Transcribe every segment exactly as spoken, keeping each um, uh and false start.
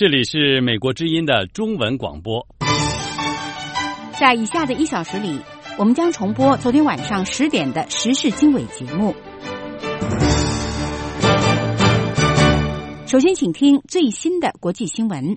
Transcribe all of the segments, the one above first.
这里是美国之音的中文广播。 在以下的一小时里，我们将重播昨天晚上十点的时事经纬节目。首先请听最新的国际新闻。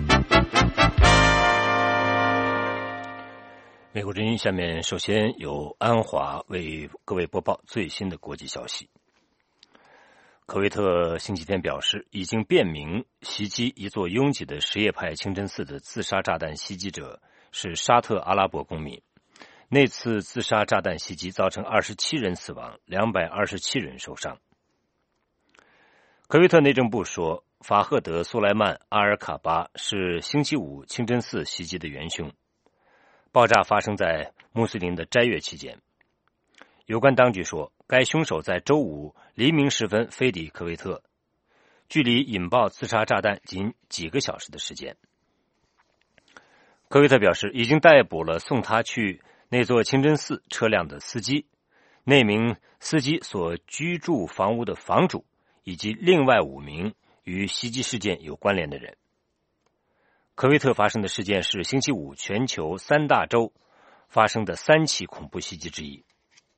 美国之音下面首先由安华为各位播报最新的国际消息。科威特星期天表示，已经辨明袭击一座拥挤的什叶派清真寺的自杀炸弹袭击者是沙特阿拉伯公民。那次自杀炸弹袭击造成二十七人死亡，两百二十七人受伤。科威特内政部说，法赫德·苏莱曼·阿尔卡巴是星期五清真寺袭击的元凶。爆炸发生在穆斯林的斋月期间。有关当局说，该凶手在周五黎明时分飞抵科威特，距离引爆自杀炸弹仅几个小时的时间。科威特表示，已经逮捕了送他去那座清真寺车辆的司机，那名司机所居住房屋的房主，以及另外五名与袭击事件有关联的人。科威特发生的事件是星期五全球三大洲发生的三起恐怖袭击之一。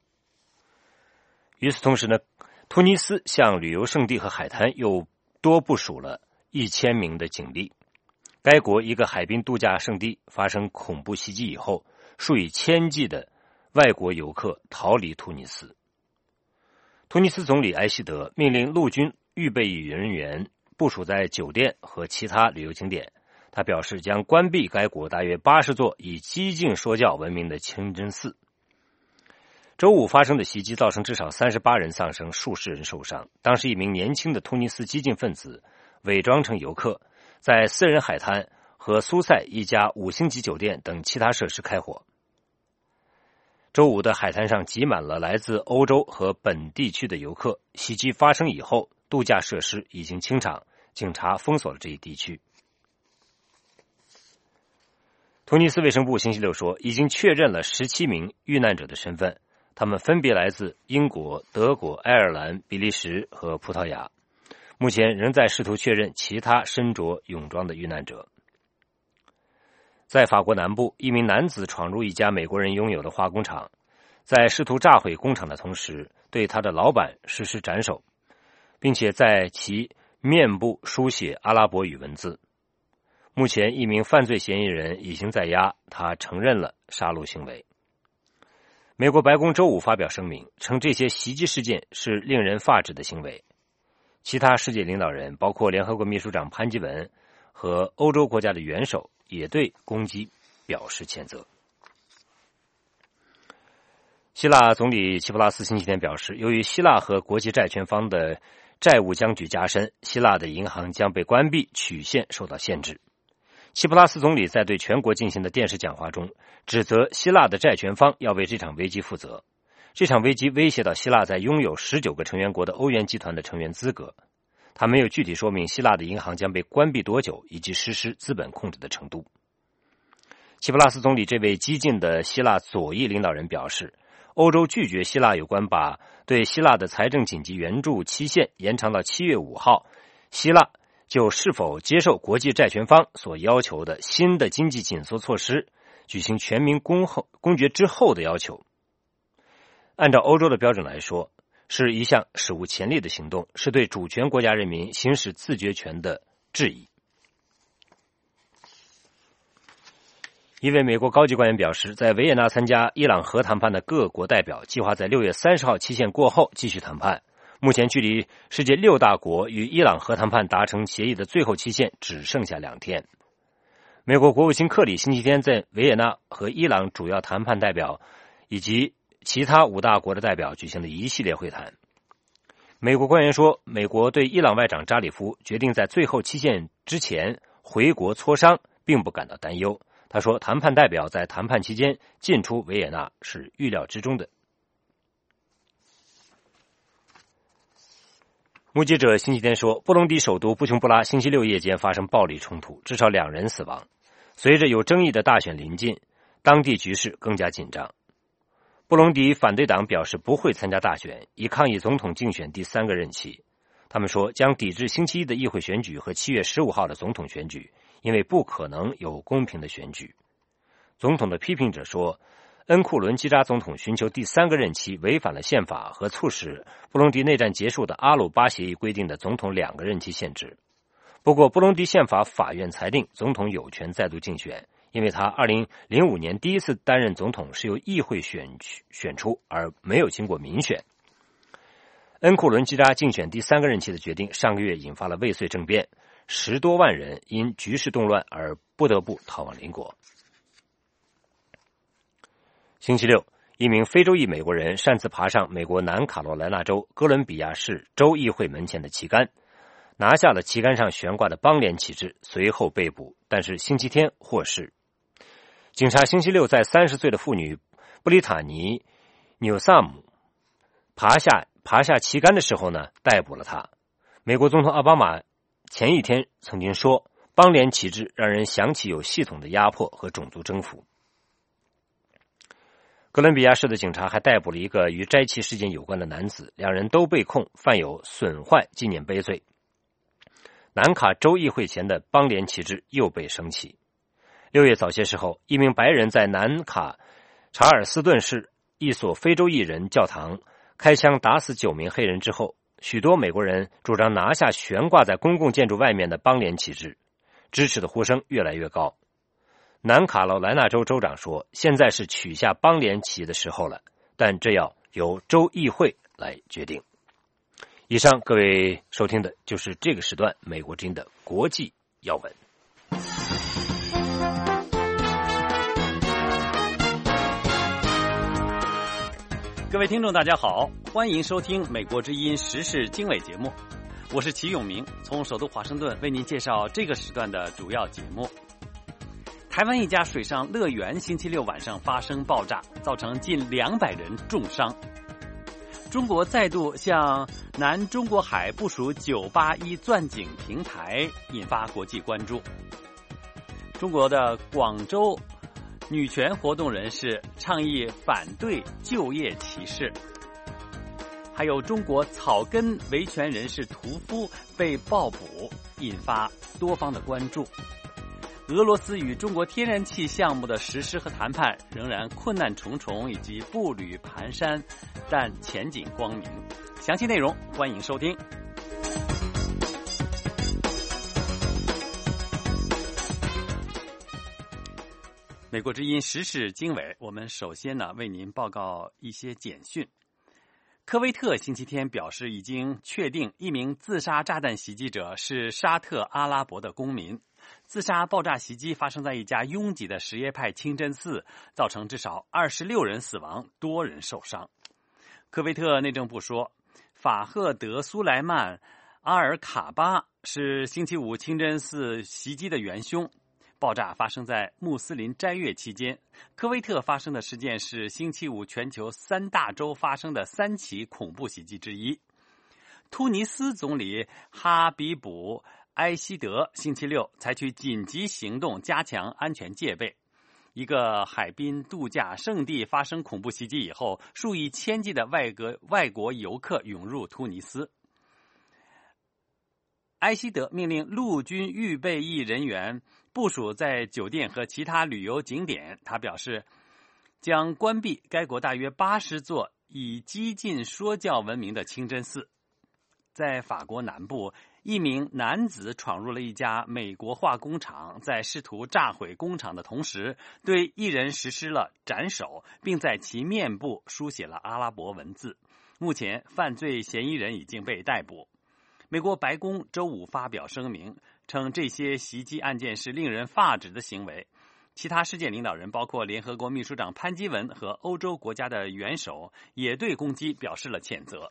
与此同时呢，突尼斯向旅游胜地和海滩又多部署了一千名的警力。该国一个海滨度假胜地发生恐怖袭击以后，数以千计的外国游客逃离突尼斯。突尼斯总理埃希德命令陆军预备役人员部署在酒店和其他旅游景点。他表示将关闭该国大约八十座以激进说教闻名的清真寺。周五发生的袭击造成至少三十八人丧生，数十人受伤。当时一名年轻的突尼斯激进分子伪装成游客，在私人海滩和苏塞一家五星级酒店等其他设施开火。周五的海滩上挤满了来自欧洲和本地区的游客。袭击发生以后，度假设施已经清场，警察封锁了这一地区。突尼斯卫生部星期六说，已经确认了十七名遇难者的身份，他们分别来自英国、德国、爱尔兰、比利时和葡萄牙。目前仍在试图确认其他身着泳装的遇难者。在法国南部，一名男子闯入一家美国人拥有的化工厂，在试图炸毁工厂的同时，对他的老板实施斩首，并且在其面部书写阿拉伯语文字。目前一名犯罪嫌疑人已经在押，他承认了杀戮行为。美国白宫周五发表声明，称这些袭击事件是令人发指的行为。其他世界领导人，包括联合国秘书长潘基文和欧洲国家的元首，也对攻击表示谴责。希腊总理齐普拉斯星期天表示，由于希腊和国际债权方的债务僵局加深，希腊的银行将被关闭，曲线受到限制。齐普拉斯总理在对全国进行的电视讲话中，指责希腊的债权方要为这场危机负责。这场危机威胁到希腊在拥有十九个成员国的欧元集团的成员资格。他没有具体说明希腊的银行将被关闭多久，以及实施资本控制的程度。齐普拉斯总理这位激进的希腊左翼领导人表示，欧洲拒绝希腊有关把对希腊的财政紧急援助期限延长到七月五号，希腊就是否接受国际债权方所要求的新的经济紧缩措施举行全民公后公决之后的要求。按照欧洲的标准来说，是一项史无前例的行动，是对主权国家人民行使自决权的质疑。一位美国高级官员表示，在维也纳参加伊朗核谈判的各国代表计划在六月三十号期限过后继续谈判。目前距离世界六大国与伊朗核谈判达成协议的最后期限只剩下两天。美国国务卿克里星期天在维也纳和伊朗主要谈判代表以及其他五大国的代表举行了一系列会谈。美国官员说，美国对伊朗外长扎里夫决定在最后期限之前回国磋商并不感到担忧。他说，谈判代表在谈判期间进出维也纳是预料之中的。目击者星期天说，布隆迪首都布琼布拉星期六夜间发生暴力冲突，至少两人死亡。随着有争议的大选临近，当地局势更加紧张。布隆迪反对党表示不会参加大选，以抗议总统竞选第三个任期。 他们说将抵制星期一的议会选举和七月十五号的总统选举，因为不可能有公平的选举。总统的批评者说，恩库伦基扎总统寻求第三个任期违反了宪法和促使布隆迪内战结束的阿鲁巴协议规定的总统两个任期限制。不过布隆迪宪法法院裁定总统有权再度竞选，因为他二零零五年第一次担任总统是由议会选选出，而没有经过民选。恩库伦基扎竞选第三个任期的决定上个月引发了未遂政变，十多万人因局势动乱而不得不逃往邻国。星期六，一名非洲裔美国人擅自爬上美国南卡罗来纳州哥伦比亚市州议会门前的旗杆，拿下了旗杆上悬挂的邦联旗帜，随后被捕，但是星期天获释。警察星期六在三十岁的妇女布里塔尼·纽萨姆爬下爬下旗杆的时候呢，逮捕了他。美国总统奥巴马前一天曾经说，邦联旗帜让人想起有系统的压迫和种族征服。哥伦比亚市的警察还逮捕了一个与摘旗事件有关的男子，两人都被控犯有损坏纪念碑罪。南卡州议会前的邦联旗帜又被升起。六月早些时候，一名白人在南卡查尔斯顿市一所非洲裔人教堂开枪打死九名黑人之后，许多美国人主张拿下悬挂在公共建筑外面的邦联旗帜，支持的呼声越来越高。南卡罗来纳州州长说，现在是取下邦联旗的时候了，但这要由州议会来决定。以上各位收听的就是这个时段美国之音的国际要闻。 各位听众大家好，欢迎收听美国之音时事经纬节目，我是齐永明，从首都华盛顿为您介绍这个时段的主要节目。台湾一家水上乐园星期六晚上发生爆炸，造成近两百人重伤。中国再度向南中国海部署九八一钻井平台，引发国际关注。中国的广州女权活动人士倡议反对就业歧视。还有中国草根维权人士屠夫被暴捕，引发多方的关注。俄罗斯与中国天然气项目的实施和谈判仍然困难重重以及步履蹒跚，但前景光明。详细内容欢迎收听。美国之音时事经纬，我们首先呢为您报告一些简讯。科威特星期天表示，已经确定一名自杀炸弹袭击者是沙特阿拉伯的公民。自杀爆炸袭击发生在一家拥挤的什叶派清真寺，造成至少二十六人死亡，多人受伤。科威特内政部说，法赫德·苏莱曼·阿尔卡巴是星期五清真寺袭击的元凶。爆炸发生在穆斯林斋月期间。科威特发生的事件是星期五全球三大洲发生的三起恐怖袭击之一。突尼斯总理哈比卜埃希德星期六采取紧急行动，加强安全戒备。一个海滨度假胜地发生恐怖袭击以后，数以千计的外国外国游客涌入突尼斯。埃希德命令陆军预备役人员部署在酒店和其他旅游景点。他表示，将关闭该国大约八十座以激进说教闻名的清真寺。在法国南部，一名男子闯入了一家美国化工厂，在试图炸毁工厂的同时，对一人实施了斩首，并在其面部书写了阿拉伯文字。目前，犯罪嫌疑人已经被逮捕。美国白宫周五发表声明，称这些袭击案件是令人发指的行为。其他世界领导人，包括联合国秘书长潘基文和欧洲国家的元首，也对攻击表示了谴责。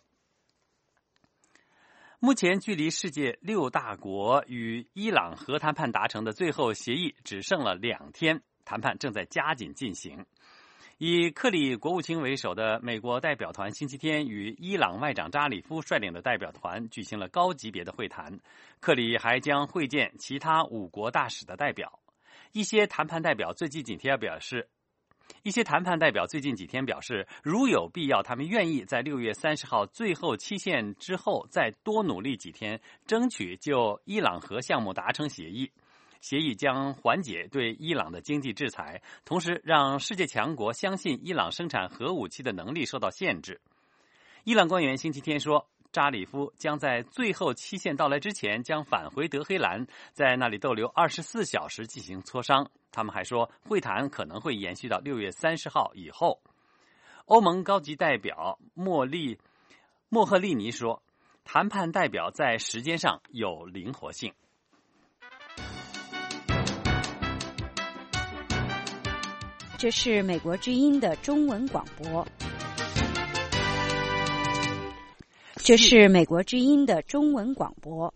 目前距离世界六大国与伊朗核谈判达成的最后协议只剩了两天，谈判正在加紧进行。以克里国务卿为首的美国代表团星期天与伊朗外长扎里夫率领的代表团举行了高级别的会谈，克里还将会见其他五国大使的代表。一些谈判代表最近几天表示， 一些谈判代表最近几天表示，如有必要，他们愿意在六月三十号最后期限之后再多努力几天，争取就伊朗核项目达成协议。协议将缓解对伊朗的经济制裁，同时让世界强国相信伊朗生产核武器的能力受到限制。伊朗官员星期天说，扎里夫将在最后期限到来之前将返回德黑兰，在那里逗留二十四小时进行磋商。他们还说，会谈可能会延续到六月三十号以后。欧盟高级代表莫利莫赫利尼说，谈判代表在时间上有灵活性。 这是美国之音的中文广播。这是美国之音的中文广播。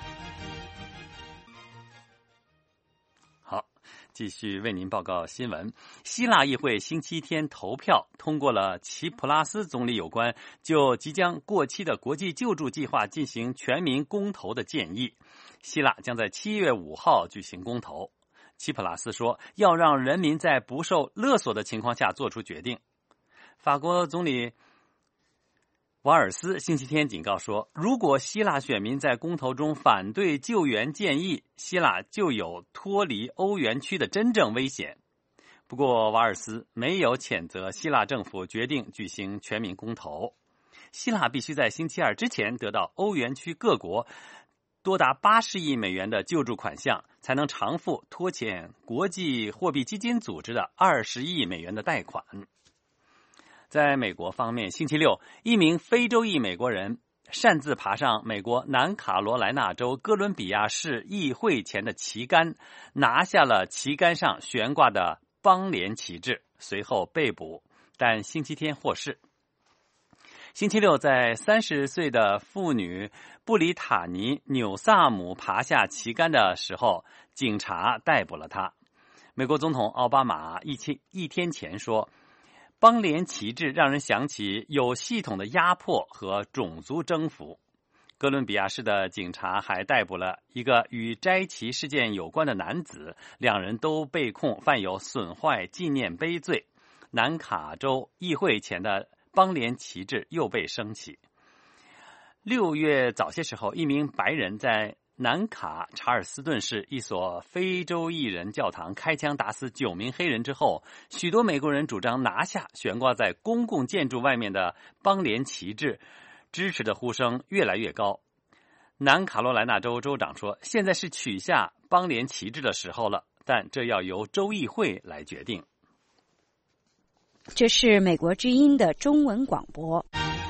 好，继续为您报告新闻。希腊议会星期天投票通过了齐普拉斯总理有关就即将过期的国际救助计划进行全民公投的建议。希腊将在七月五号举行公投。齐普拉斯说，要让人民在不受勒索的情况下做出决定。法国总理瓦尔斯星期天警告说，如果希腊选民在公投中反对救援建议，希腊就有脱离欧元区的真正危险。不过瓦尔斯没有谴责希腊政府决定举行全民公投。希腊必须在星期二之前得到欧元区各国多达八十亿美元的救助款项，才能偿付拖欠国际货币基金组织的二十亿美元的贷款。在美国方面，星期六，一名非洲裔美国人擅自爬上美国南卡罗来纳州哥伦比亚市议会前的旗杆，拿下了旗杆上悬挂的邦联旗帜，随后被捕，但星期天获释。星期六，在三十岁的妇女布里塔尼·纽萨姆爬下旗杆的时候，警察逮捕了她。美国总统奥巴马一天一天前说，邦联旗帜让人想起有系统的压迫和种族征服。哥伦比亚市的警察还逮捕了一个与摘旗事件有关的男子，两人都被控犯有损坏纪念碑罪。南卡州议会前的邦联旗帜又被升起。六月早些时候，一名白人在南卡查尔斯顿市一所非洲裔人教堂开枪打死九名黑人之后，许多美国人主张拿下悬挂在公共建筑外面的邦联旗帜，支持的呼声越来越高。南卡罗来纳州州长说，现在是取下邦联旗帜的时候了，但这要由州议会来决定。 这是美国之音的中文广播。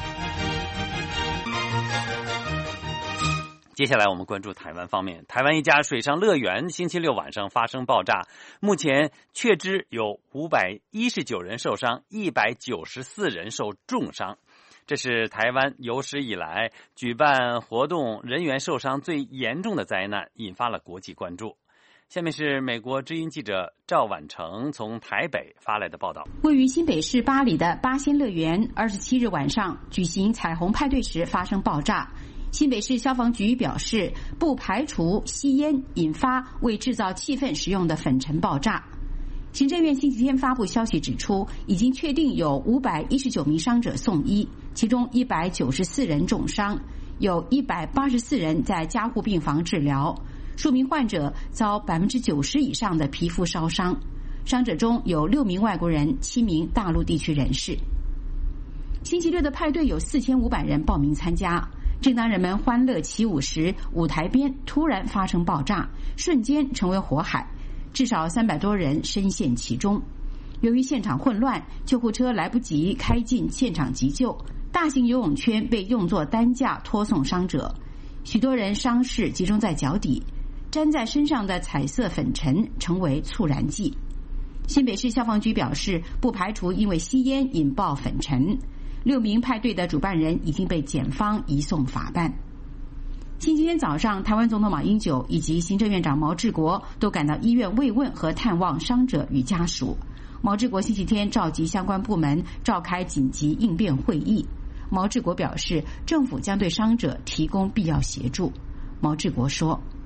接下来我们关注台湾方面，台湾一家水上乐园星期六晚上发生爆炸，目前确知有五百一十九人受伤，一百九十四人受重伤。这是台湾有史以来举办活动人员受伤最严重的灾难，引发了国际关注。下面是美国之音记者赵婉成从台北发来的报道。 位于新北市八里的八仙乐园二十七日晚上举行彩虹派对时发生爆炸。新北市消防局表示，不排除吸烟引发为制造气氛使用的粉尘爆炸。行政院星期天发布消息指出，已经确定有五百一十九名伤者送医，其中一百九十四人重伤，有一百八十四人在加护病房治疗。数名患者遭百分之九十以上的皮肤烧伤，伤者中有六名外国人，七名大陆地区人士。星期六的派对有四千五百人报名参加。正当人们欢乐起舞时，舞台边突然发生爆炸，瞬间成为火海，至少三百多人深陷其中。由于现场混乱，救护车来不及开进现场急救，大型游泳圈被用作担架拖送伤者，许多人伤势集中在脚底，粘在身上的彩色粉尘成为促燃剂。新北市消防局表示，不排除因为吸烟引爆粉尘。六名派对的主办人已经被检方移送法办。星期天早上，台湾总统马英九以及行政院长毛治国都赶到医院慰问和探望伤者与家属。毛治国星期天召集相关部门召开紧急应变会议。毛治国表示，政府将对伤者提供必要协助。毛治国说，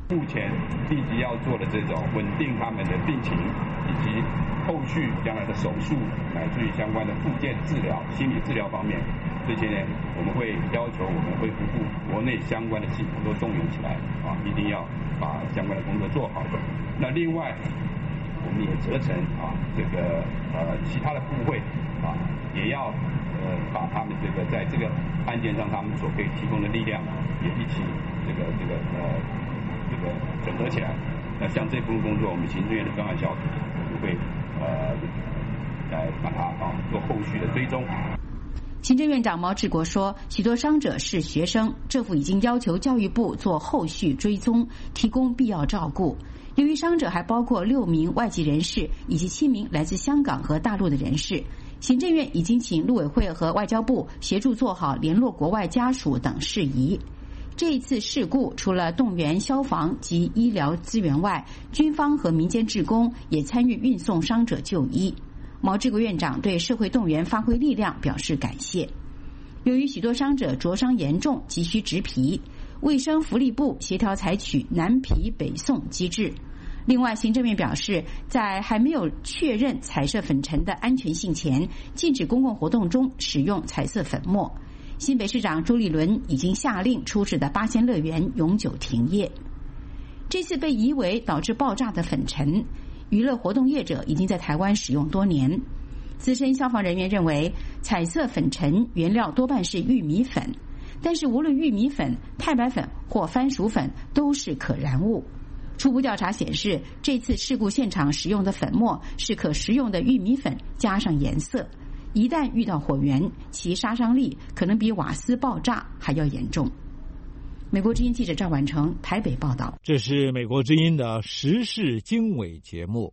目前立即要做的这种稳定他们的病情，以及后续将来的手术，乃至于相关的复健治疗、心理治疗方面，这些呢，我们会要求我们恢复部国内相关的系统都动员起来啊，一定要把相关的工作做好。那另外，我们也责成啊，这个呃其他的部会啊，也要呃把他们这个在这个案件上他们所可以提供的力量，也一起这个这个呃这个整合起来。那像这部分工作，我们行政院的专案小组会呃来把它啊做后续的追踪。 行政院长毛治国说，许多伤者是学生，政府已经要求教育部做后续追踪，提供必要照顾。由于伤者还包括六名外籍人士以及七名来自香港和大陆的人士，行政院已经请陆委会和外交部协助做好联络国外家属等事宜。这一次事故除了动员消防及医疗资源外，军方和民间志工也参与运送伤者就医。毛治国院长对社会动员发挥力量表示感谢。由于许多伤者灼伤严重，急需植皮，卫生福利部协调采取南皮北送机制。另外，行政院表示，在还没有确认彩色粉尘的安全性前，禁止公共活动中使用彩色粉末。新北市长朱立伦已经下令出事的八仙乐园永久停业。这次被疑为导致爆炸的粉尘，娱乐活动业者已经在台湾使用多年。资深消防人员认为，彩色粉尘原料多半是玉米粉，但是无论玉米粉、太白粉或番薯粉都是可燃物。初步调查显示，这次事故现场使用的粉末是可食用的玉米粉加上颜色，一旦遇到火源，其杀伤力可能比瓦斯爆炸还要严重。美国之音记者赵婉成台北报道。 这是美国之音的时事经纬节目。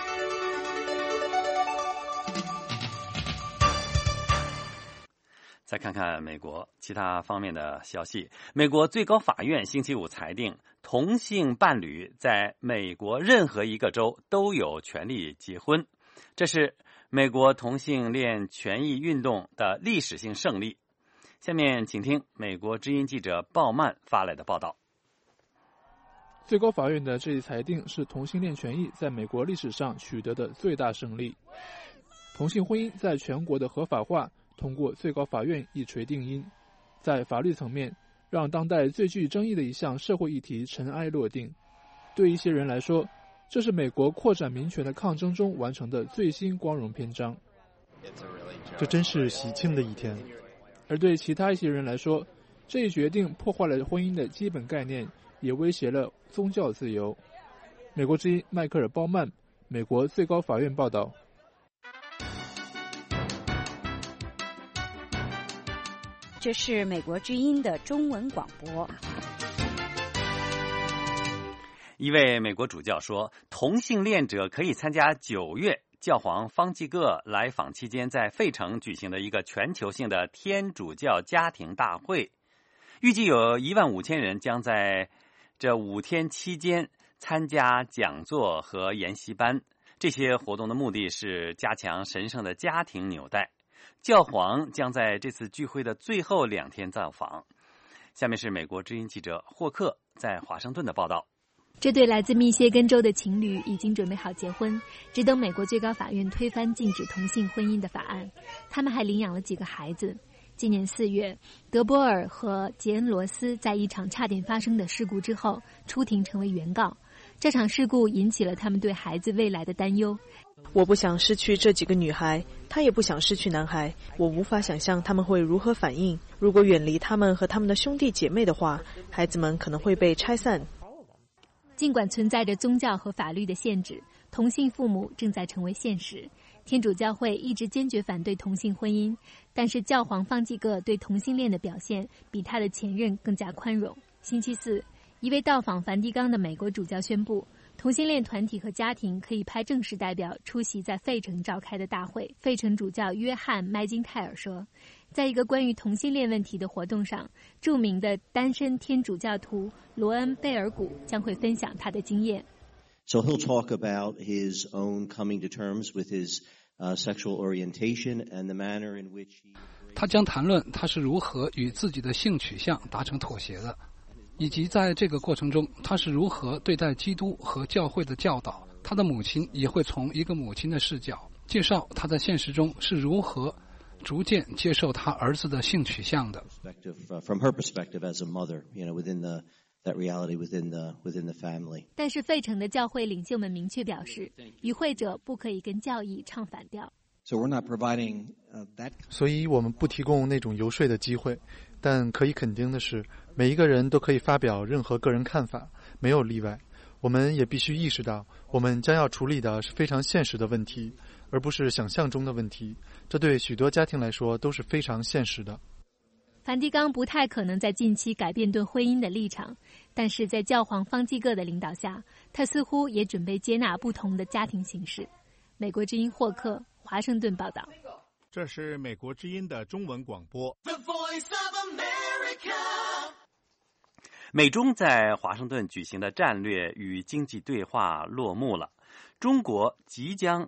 再看看美国其他方面的消息。美国最高法院星期五裁定，同性伴侣在美国任何一个州都有权利结婚，这是美国同性恋权益运动的历史性胜利。下面请听美国之音记者鲍曼发来的报道。 最高法院的这一裁定是同性恋权益在美国历史上取得的最大胜利。同性婚姻在全国的合法化通过最高法院一锤定音，在法律层面让当代最具争议的一项社会议题尘埃落定。对一些人来说，这是美国扩展民权的抗争中完成的最新光荣篇章。 这真是喜庆的一天。 而对其他一些人来说，这一决定破坏了婚姻的基本概念，也威胁了宗教自由。美国之音迈克尔·鲍曼，美国最高法院报道。 这是美国之音的中文广播。 一位美国主教说，同性恋者可以参加九月教皇方济各来访期间在费城举行的一个全球性的天主教家庭大会，预计有一万五千人将在这五天期间参加讲座和研习班。这些活动的目的是加强神圣的家庭纽带。教皇将在这次聚会的最后两天造访。下面是美国之音记者霍克在华盛顿的报道。 这对来自密歇根州的情侣已经准备好结婚，只等美国最高法院推翻禁止同性婚姻的法案。他们还领养了几个孩子。今年四月，德波尔和杰恩罗斯在一场差点发生的事故之后出庭成为原告。这场事故引起了他们对孩子未来的担忧。 我不想失去这几个女孩，她也不想失去男孩。我无法想象他们会如何反应。如果远离他们和他们的兄弟姐妹的话，孩子们可能会被拆散。 尽管存在着宗教和法律的限制，同性父母正在成为现实。天主教会一直坚决反对同性婚姻，但是教皇方济各对同性恋的表现比他的前任更加宽容。星期四，一位到访梵蒂冈的美国主教宣布，同性恋团体和家庭可以派正式代表出席在费城召开的大会。费城主教约翰·麦金泰尔说，在一个关于同性恋问题的活动上，著名的单身天主教徒罗恩·贝尔古将会分享他的经验。 So he'll talk about his own coming to terms with his uh, sexual orientation and the manner in which he... 他将谈论他是如何与自己的性取向达成妥协的。 以及在这个过程中他是如何对待基督和教会的教导。他的母亲也会从一个母亲的视角介绍他在现实中是如何逐渐接受他儿子的性取向的。 From her perspective as a mother, you know, within the that reality within the within the family. 但是费城的教会领袖们明确表示，与会者不可以跟教义唱反调。 So we're not providing that. 所以我们不提供那种游说的机会，但可以肯定的是，每一个人都可以发表任何个人看法，没有例外。我们也必须意识到，我们将要处理的是非常现实的问题，而不是想象中的问题。这对许多家庭来说都是非常现实的。 梵蒂冈不太可能在近期改变对婚姻的立场，但是在教皇方济各的领导下，他似乎也准备接纳不同的家庭形式。美国之音霍克，华盛顿报道。 这是美国之音的中文广播。 美中在华盛顿举行的战略与经济对话落幕了。中国即将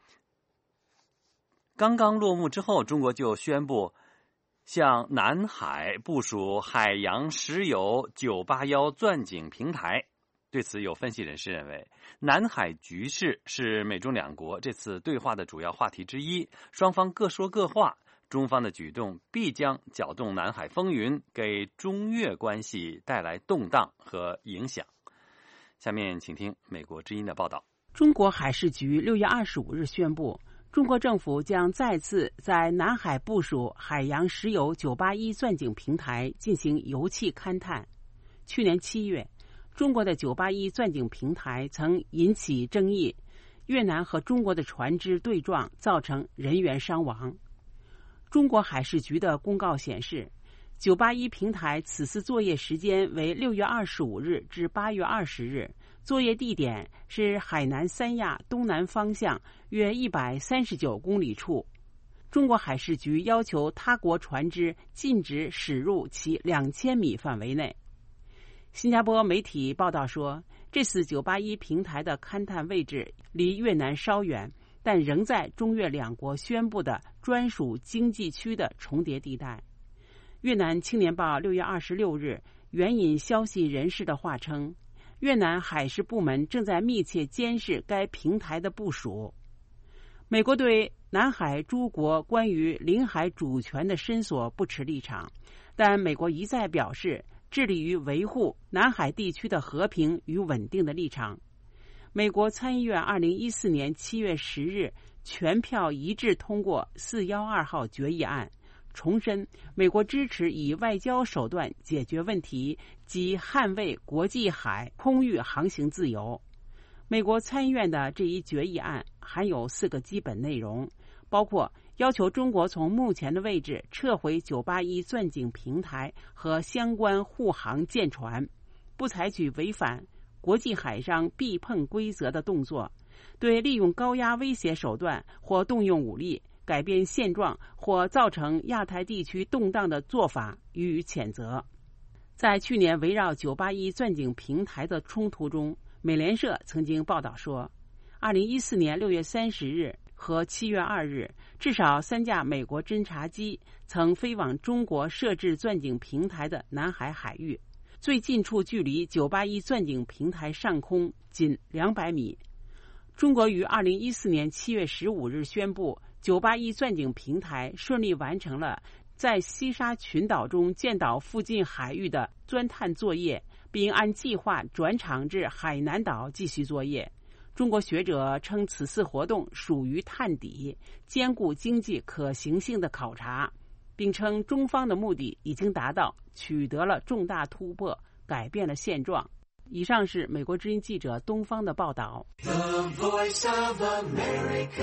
刚刚落幕之后，中国就宣布向南海部署海洋石油九八一钻井平台。对此，有分析人士认为，南海局势是美中两国这次对话的主要话题之一，双方各说各话。中方的举动必将搅动南海风云，给中越关系带来动荡和影响。下面请听美国之音的报道。 中国海事局六月二十五日宣布，中国政府将再次在南海部署海洋石油九八一钻井平台进行油气勘探。去年七月，中国的九八一钻井平台曾引起争议，越南和中国的船只对撞，造成人员伤亡。中国海事局的公告显示，九八一平台此次作业时间为六月二十五日至八月二十日，作业地点是海南三亚东南方向约一百三十九公里处。中国海事局要求他国船只禁止驶入其两千米范围内。新加坡媒体报道说，这次九八一平台的勘探位置离越南稍远，但仍在中越两国宣布的专属经济区的重叠地带。越南青年报六月二十六日援引消息人士的话称，越南海事部门正在密切监视该平台的部署。美国对南海诸国关于领海主权的伸索不持立场，但美国一再表示致力于维护南海地区的和平与稳定的立场。美国参议院二零一四年七月十日全票一致通过四一二号决议案，重申美国支持以外交手段解决问题及捍卫国际海空域航行自由。美国参议院的这一决议案含有四个基本内容，包括要求中国从目前的位置撤回九八一钻井平台和相关护航舰船，不采取违反国际海上避碰规则的动作，对利用高压威胁手段或动用武力改变现状或造成亚太地区动荡的做法予以谴责。在去年围绕九八一钻井平台的冲突中，美联社曾经报道说，二零一四年六月三十日和七月二日，至少三架美国侦察机曾飞往中国设置钻井平台的南海海域，最近处距离九八一钻井平台上空仅两百米。中国于二零一四年七月十五日宣布，九八一钻井平台顺利完成了在西沙群岛中建岛附近海域的钻探作业，并按计划转场至海南岛继续作业。中国学者称此次活动属于探底、兼顾经济可行性的考察，并称中方的目的已经达到，取得了重大突破，改变了现状。以上是美国之音记者东方的报道。 The Voice of America。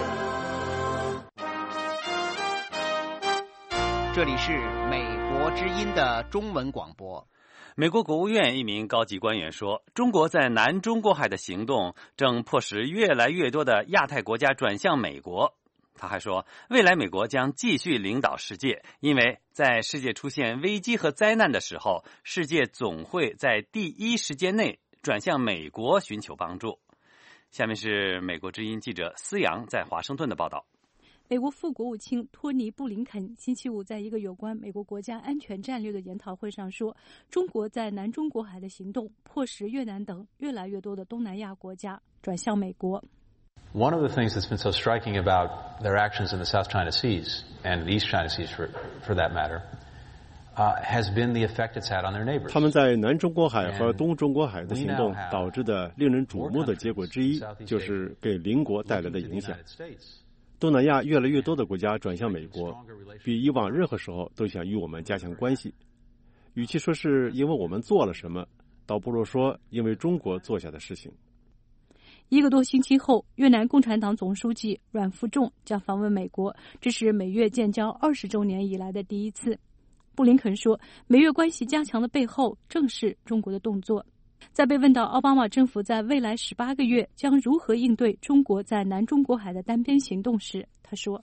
这里是美国之音的中文广播。 美国国务院一名高级官员说，中国在南中国海的行动正迫使越来越多的亚太国家转向美国。他还说，未来美国将继续领导世界，因为在世界出现危机和灾难的时候，世界总会在第一时间内转向美国寻求帮助。下面是美国之音记者思阳在华盛顿的报道。 美国副国务卿托尼·布林肯星期五在一个有关美国国家安全战略的研讨会上说，中国在南中国海的行动迫使越南等越来越多的东南亚国家转向美国。 One of the things that's been so striking about their actions in the South China Seas and the East China Seas, for, for that matter, uh, has been the effect it's had on their neighbors. 他们在南中国海和东中国海的行动导致的令人瞩目的结果之一，就是给邻国带来的影响。东南亚越来越多的国家转向美国，比以往任何时候都想与我们加强关系。与其说是因为我们做了什么，倒不如说因为中国做下的事情。 一个多星期后，越南共产党总书记阮富仲将访问美国，这是美越建交二十周年以来的第一次。布林肯说，美越关系加强的背后正是中国的动作。在被问到奥巴马政府在未来十八个月将如何应对中国在南中国海的单边行动时，他说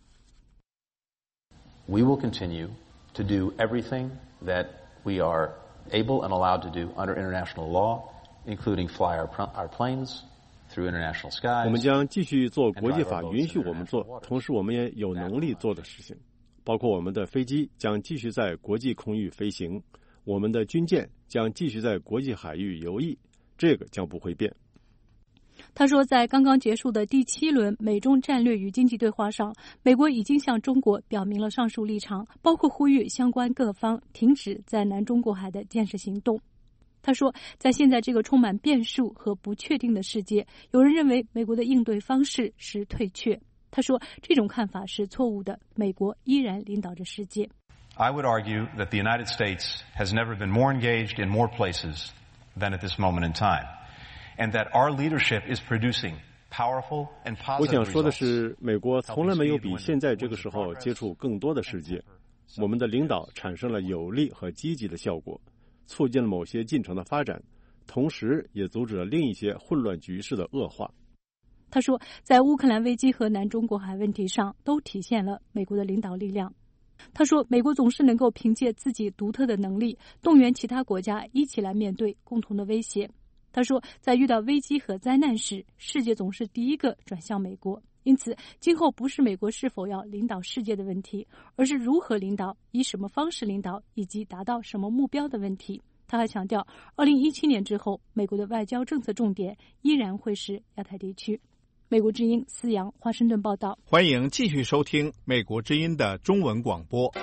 We will continue to do everything that we are able and allowed to do under international law, including fly our, our planes through international skies. 我们将继续做国际法允许我们做，同时我们也有能力做的事情，包括我们的飞机将继续在国际空域飞行，我们的军舰将继续在国际海域游弋，这个将不会变。 他说，在刚刚结束的第七轮美中战略与经济对话上，美国已经向中国表明了上述立场，包括呼吁相关各方停止在南中国海的建设行动。他说，在现在这个充满变数和不确定的世界，有人认为美国的应对方式是退却。他说，这种看法是错误的，美国依然领导着世界。 I would argue that the United States has never been more engaged in more places than at this moment in time, and that our leadership is producing powerful and positive results. 我想说的是，美国从来没有比现在这个时候接触更多的世界。我们的领导产生了有利和积极的效果，促进了某些进程的发展，同时也阻止了另一些混乱局势的恶化。 他说，在乌克兰危机和南中国海问题上都体现了美国的领导力量。他说，美国总是能够凭借自己独特的能力，动员其他国家一起来面对共同的威胁。他说，在遇到危机和灾难时，世界总是第一个转向美国。因此，今后不是美国是否要领导世界的问题，而是如何领导、以什么方式领导以及达到什么目标的问题。他还强调，二零一七年之后，美国的外交政策重点依然会是亚太地区。美国之音思阳华盛顿报道。 欢迎继续收听美国之音的中文广播。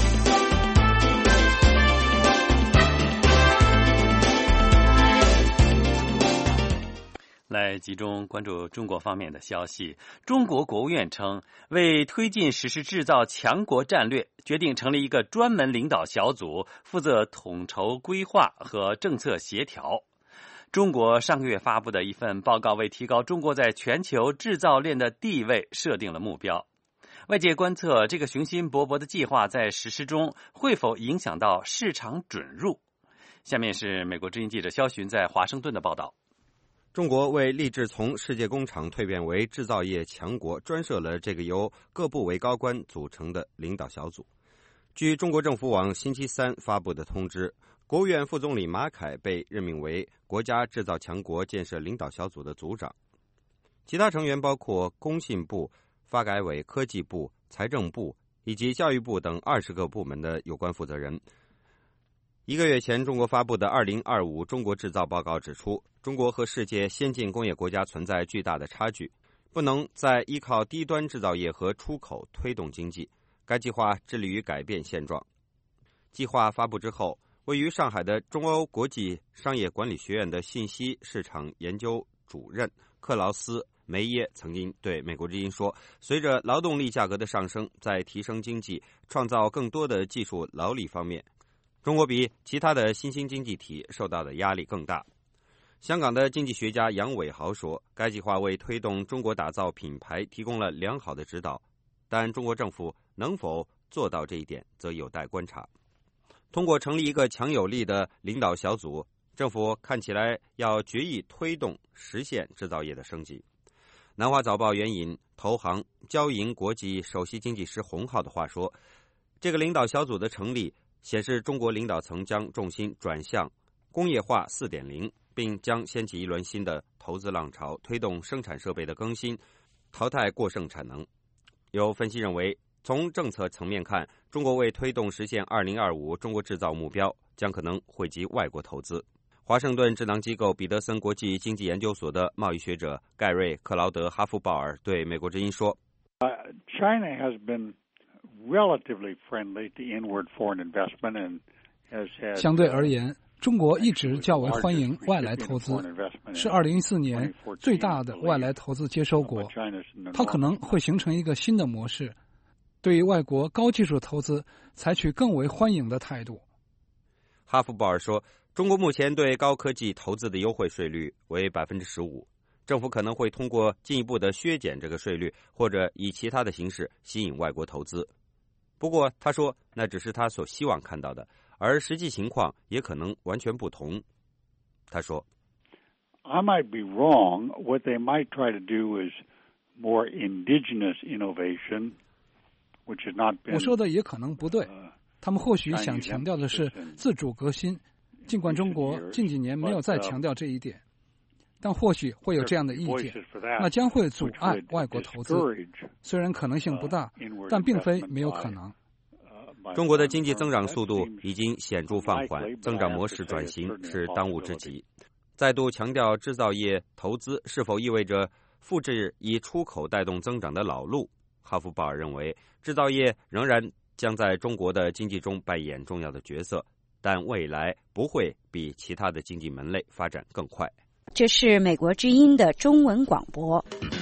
来集中关注中国方面的消息。中国国务院称，为推进实施制造强国战略，决定成立一个专门领导小组，负责统筹规划和政策协调。中国上个月发布的一份报告为提高中国在全球制造链的地位设定了目标。外界观测这个雄心勃勃的计划在实施中会否影响到市场准入。下面是美国之音记者肖寻在华盛顿的报道。 中国为立志从世界工厂蜕变为制造业强国，专设了这个由各部委高官组成的领导小组。据中国政府网星期三发布的通知，国务院副总理马凯被任命为国家制造强国建设领导小组的组长，其他成员包括工信部、发改委、科技部、财政部以及教育部等二十个部门的有关负责人。一个月前，中国发布的二零二五中国制造报告指出，中国和世界先进工业国家存在巨大的差距，不能再依靠低端制造业和出口推动经济。该计划致力于改变现状。计划发布之后，位于上海的中欧国际商业管理学院的信息市场研究主任克劳斯·梅耶曾经对美国之音说，随着劳动力价格的上升，在提升经济、创造更多的技术劳力方面，中国比其他的新兴经济体受到的压力更大。香港的经济学家杨伟豪说，该计划为推动中国打造品牌提供了良好的指导，但中国政府能否做到这一点则有待观察。通过成立一个强有力的领导小组，政府看起来要决意推动实现制造业的升级。南华早报援引投行交银国际首席经济师洪浩的话说，这个领导小组的成立显示中国领导层将重心转向工业化 四点零， 并将掀起一轮新的投资浪潮，推动生产设备的更新，淘汰过剩产能。 有分析认为，从政策层面看，中国为推动实现二零二五中国制造目标，将可能惠及外国投资。华盛顿智囊机构彼得森国际经济研究所的贸易学者盖瑞·克劳德·哈夫鲍尔对美国之音说 uh, China has been relatively friendly to inward foreign investment and has had, 相对而言，中国一直较为欢迎外来投资，是二零一四年最大的外来投资接收国。它可能会形成一个新的模式，对于外国高技术投资采取更为欢迎的态度。 哈夫鲍尔说，中国目前对高科技投资的优惠税率为 百分之十五， 政府可能会通过进一步的削减这个税率，或者以其他的形式吸引外国投资。不过他说，那只是他所希望看到的，而实际情况也可能完全不同。他说 I might be wrong. What they might try to do is more indigenous innovation, which has not been, 我说的也可能不对，他们或许想强调的是自主革新，尽管中国近几年没有再强调这一点，但或许会有这样的意见，那将会阻碍外国投资。虽然可能性不大，但并非没有可能。 中国的经济增长速度已经显著放缓，增长模式转型是当务之急。再度强调制造业投资是否意味着复制以出口带动增长的老路，哈夫鲍尔认为，制造业仍然将在中国的经济中扮演重要的角色，但未来不会比其他的经济门类发展更快。 这是美国之音的中文广播。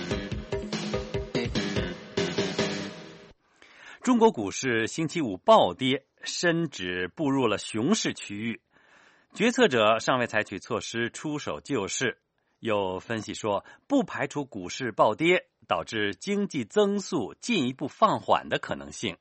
中国股市星期五暴跌，深指步入了熊市区域，决策者尚未采取措施出手救市。有分析说，不排除股市暴跌导致经济增速进一步放缓的可能性。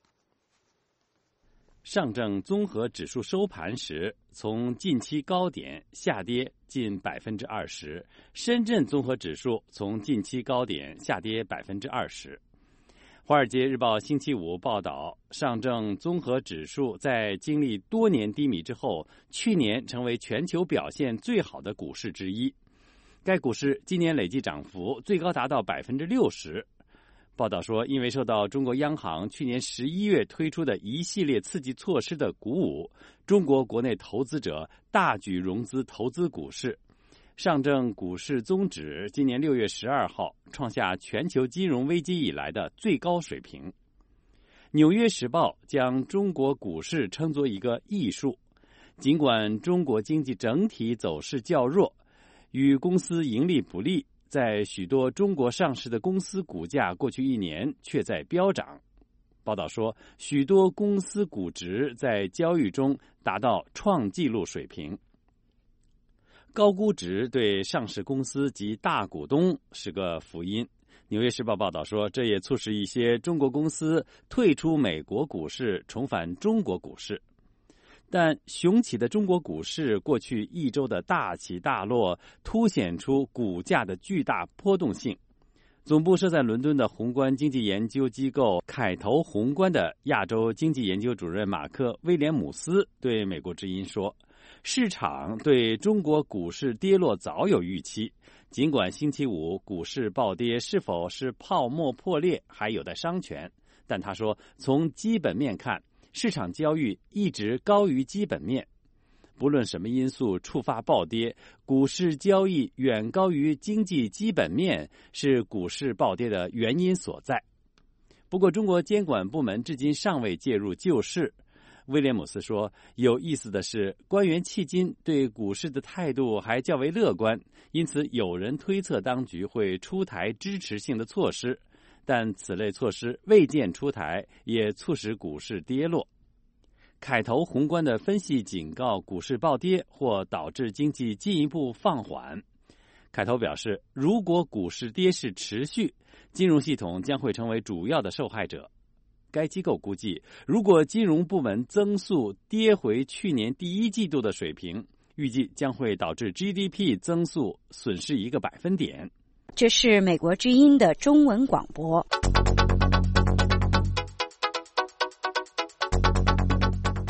上证综合指数收盘时，从近期高点下跌近百分之二十；深圳综合指数从近期高点下跌百分之二十。华尔街日报星期五报道，上证综合指数在经历多年低迷之后，去年成为全球表现最好的股市之一。该股市今年累计涨幅最高达到百分之六十。报道说，因为受到中国央行去年十一月推出的一系列刺激措施的鼓舞，中国国内投资者大举融资投资股市。上证股市综指今年六月十二号创下全球金融危机以来的最高水平。纽约时报将中国股市称作一个艺术，尽管中国经济整体走势较弱，与公司盈利不利，在许多中国上市的公司股价过去一年却在飙涨。报道说，许多公司估值在交易中达到创纪录水平。高估值对上市公司及大股东是个福音。纽约时报报道说，这也促使一些中国公司退出美国股市，重返中国股市。但雄起的中国股市过去一周的大起大落，凸显出股价的巨大波动性。总部设在伦敦的宏观经济研究机构凯投宏观的亚洲经济研究主任马克·威廉姆斯对美国之音说，市场对中国股市跌落早有预期，尽管星期五股市暴跌是否是泡沫破裂还有待商榷，但他说，从基本面看，市场交易一直高于基本面。不论什么因素触发暴跌，股市交易远高于经济基本面是股市暴跌的原因所在。不过，中国监管部门至今尚未介入救市。威廉姆斯说，有意思的是，官员迄今对股市的态度还较为乐观，因此有人推测当局会出台支持性的措施，但此类措施未见出台，也促使股市跌落。凯投宏观的分析警告，股市暴跌或导致经济进一步放缓。凯投表示，如果股市跌势持续，金融系统将会成为主要的受害者。该机构估计，如果金融部门增速跌回去年第一季度的水平，预计将会导致 G D P 增速损失一个百分点。 这是美国之音的中文广播。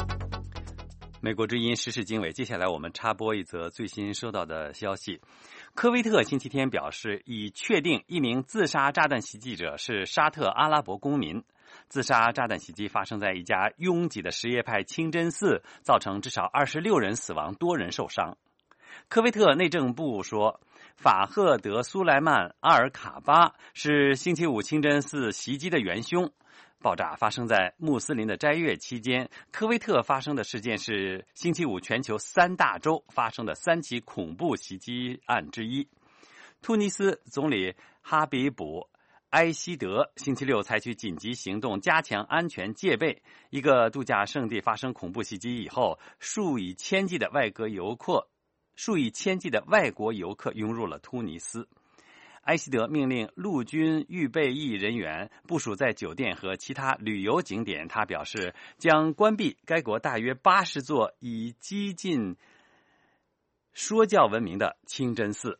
美国之音时事经纬，接下来我们插播一则最新收到的消息。 科威特星期天表示，已确定一名自杀炸弹袭击者是沙特阿拉伯公民。自杀炸弹袭击发生在一家拥挤的什叶派清真寺，造成至少二十六人死亡，多人受伤。科威特内政部说，法赫德·苏莱曼·阿尔卡巴是星期五清真寺袭击的元凶。爆炸发生在穆斯林的斋月期间。科威特发生的事件是星期五全球三大洲发生的三起恐怖袭击案之一。突尼斯总理哈比卜埃希德星期六采取紧急行动，加强安全戒备。一个度假胜地发生恐怖袭击以后，数以千计的外国游客数以千计的外国游客涌入了突尼斯。埃希德命令陆军预备役人员部署在酒店和其他旅游景点。他表示将关闭该国大约八十座以激进说教闻名的清真寺。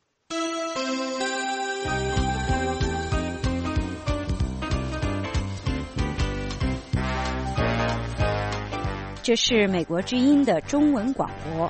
这是美国之音的中文广播。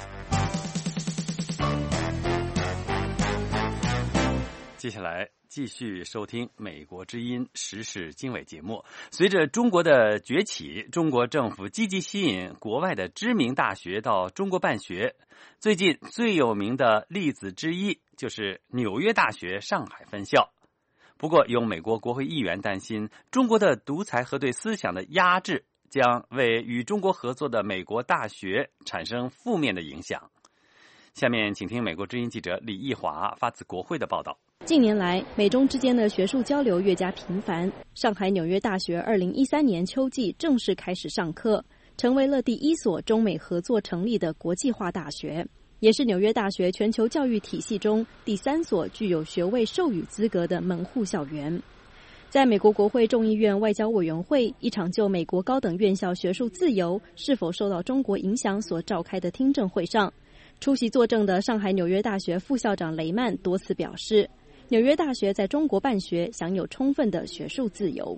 接下来继续收听美国之音时事经纬节目。随着中国的崛起，中国政府积极吸引国外的知名大学到中国办学。最近最有名的例子之一就是纽约大学上海分校。不过有美国国会议员担心，中国的独裁和对思想的压制将为与中国合作的美国大学产生负面的影响。下面请听美国之音记者李义华发自国会的报道。 近年来，美中之间的学术交流越加频繁。上海纽约大学二零一三年秋季正式开始上课，成为了第一所中美合作成立的国际化大学，也是纽约大学全球教育体系中第三所具有学位授予资格的门户校园。在美国国会众议院外交委员会一场就美国高等院校学术自由是否受到中国影响所召开的听证会上，出席作证的上海纽约大学副校长雷曼多次表示，纽约大学在中国办学享有充分的学术自由。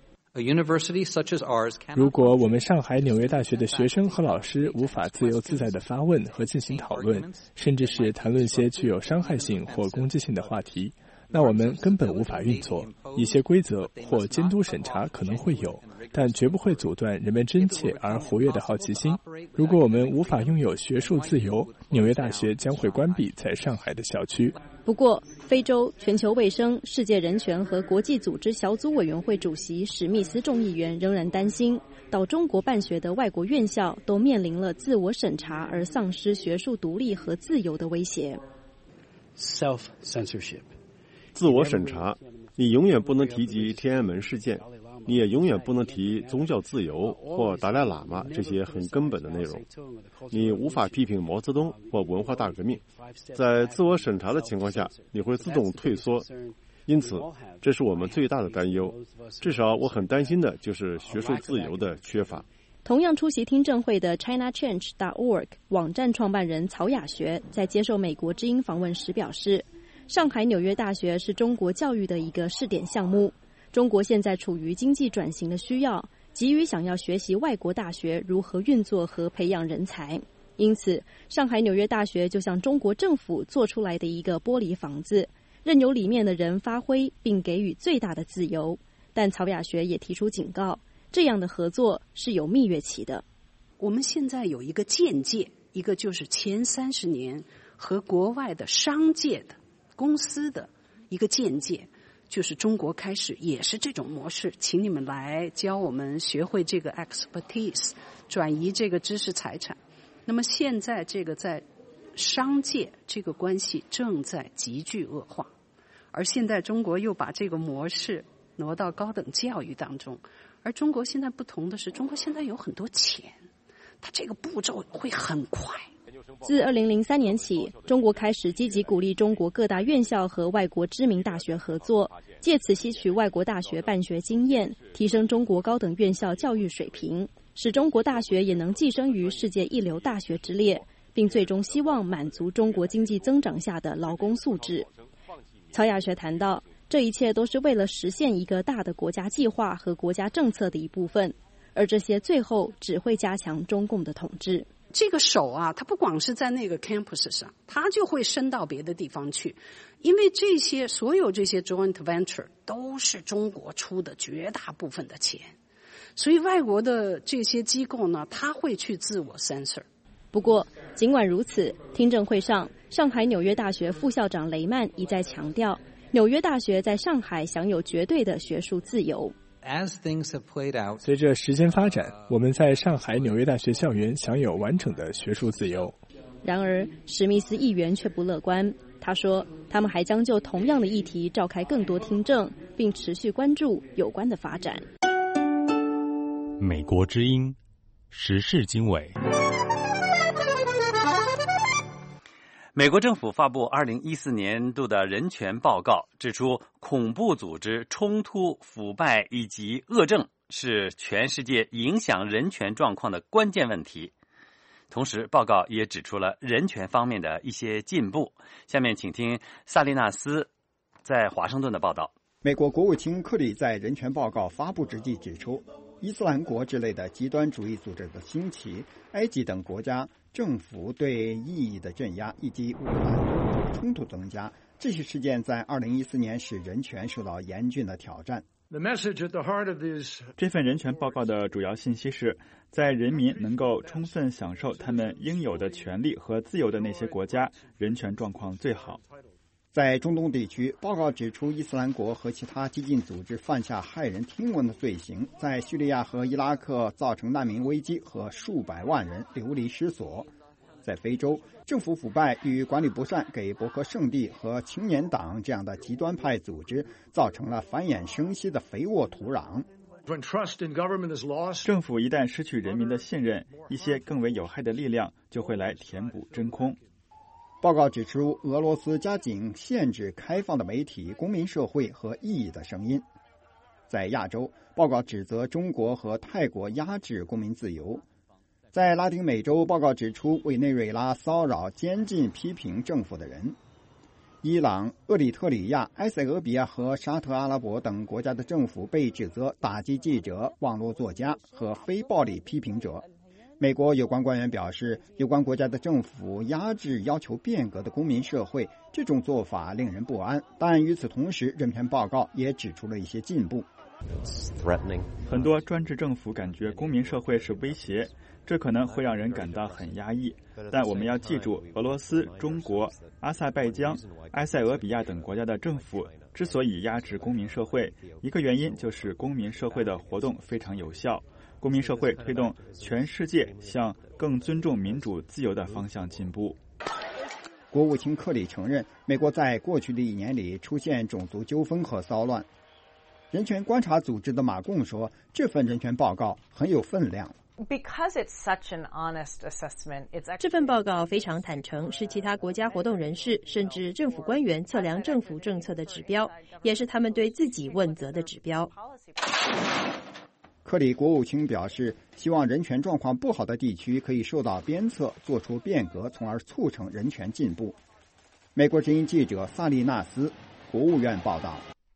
如果我们上海纽约大学的学生和老师无法自由自在地发问和进行讨论，甚至是谈论些具有伤害性或攻击性的话题，那我们根本无法运作。一些规则或监督审查可能会有，但绝不会阻断人们真切而活跃的好奇心。如果我们无法拥有学术自由，纽约大学将会关闭在上海的校区。 不过，非洲、全球卫生、世界人权和国际组织小组委员会主席史密斯众议员仍然担心，到中国办学的外国院校都面临了自我审查而丧失学术独立和自由的威胁。 Self-censorship， 自我审查，你永远不能提及天安门事件，你也永远不能提宗教自由或达赖喇嘛这些很根本的内容。你无法批评毛泽东或文化大革命。在自我审查的情况下，你会自动退缩。因此，这是我们最大的担忧。至少我很担心的就是学术自由的缺乏。 同样出席听证会的 China Change dot org 网站创办人曹雅学在接受美国之音访问时表示，上海纽约大学是中国教育的一个试点项目。中国现在处于经济转型的需要，急于想要学习外国大学如何运作和培养人才。因此，上海纽约大学就像中国政府做出来的一个玻璃房子，任由里面的人发挥并给予最大的自由。但曹雅学也提出警告，这样的合作是有蜜月期的。 我们现在有一个间界，一个就是前三十年和国外的商界的公司的一个间界，就是中国开始也是这种模式，请你们来教我们学会这个 expertise， 转移这个知识财产。那么现在这个在商界这个关系正在急剧恶化，而现在中国又把这个模式挪到高等教育当中。而中国现在不同的是，中国现在有很多钱，它这个步骤会很快。 自二零零三年起，中国开始积极鼓励中国各大院校和外国知名大学合作，借此吸取外国大学办学经验，提升中国高等院校教育水平，使中国大学也能跻身于世界一流大学之列，并最终希望满足中国经济增长下的劳工素质。曹雅学谈到，这一切都是为了实现一个大的国家计划和国家政策的一部分，而这些最后只会加强中共的统治。 这个手啊，它不光是在那个 campus 上，它就会伸到别的地方去，因为这些所有这些 joint venture 都是中国出的绝大部分的钱，所以外国的这些机构呢，它会去自我 censor。 不过，尽管如此，听证会上，上海纽约大学副校长雷曼一再强调，纽约大学在上海享有绝对的学术自由。 随着时间发展，我们在上海纽约大学校园享有完整的学术自由。 然而，史密斯议员却不乐观。他说，他们还将就同样的议题召开更多听证，并持续关注有关的发展。 美国之音，时事经纬。 美国政府发布二零一四年度的人权报告，指出恐怖组织、冲突、腐败以及恶政是全世界影响人权状况的关键问题。同时，报告也指出了人权方面的一些进步。下面请听萨利纳斯在华盛顿的报道。 美国国务卿克里在人权报告发布之际指出，伊斯兰国之类的极端主义组织的兴起，埃及等国家政府对异议的镇压，以及乌克兰冲突增加，这些事件在二零一四年使人权受到严峻的挑战。 这份人权报告的主要信息是，在人民能够充分享受他们应有的权利和自由的那些国家，人权状况最好。 在中东地区，报告指出，伊斯兰国和其他激进组织犯下骇人听闻的罪行，在叙利亚和伊拉克造成难民危机和数百万人流离失所。在非洲，政府腐败与管理不善给博克圣地和青年党这样的极端派组织造成了繁衍生息的肥沃土壤。 政府一旦失去人民的信任，一些更为有害的力量就会来填补真空。 报告指出，俄罗斯加紧限制开放的媒体、公民社会和异议的声音。在亚洲，报告指责中国和泰国压制公民自由。在拉丁美洲，报告指出委内瑞拉骚扰、监禁、批评政府的人。伊朗、厄里特里亚、埃塞俄比亚和沙特阿拉伯等国家的政府被指责打击记者、网络作家和非暴力批评者。美国有关官员表示，有关国家的政府压制要求变革的公民社会，这种做法令人不安。但与此同时，人权报告也指出了一些进步。 很多专制政府感觉公民社会是威胁，这可能会让人感到很压抑。但我们要记住，俄罗斯、中国、阿塞拜疆、埃塞俄比亚等国家的政府之所以压制公民社会，一个原因就是公民社会的活动非常有效。公民社会推动全世界向更尊重民主自由的方向进步。 国务卿克里承认，美国在过去的一年里出现种族纠纷和骚乱。人权观察组织的马贡说，这份人权报告很有分量。 这份报告非常坦诚，是其他国家活动人士甚至政府官员测量政府政策的指标，也是他们对自己问责的指标。 克里国务卿表示，希望人权状况不好的地区可以受到鞭策，做出变革，从而促成人权进步。美国之音记者萨利纳斯，国务院报道。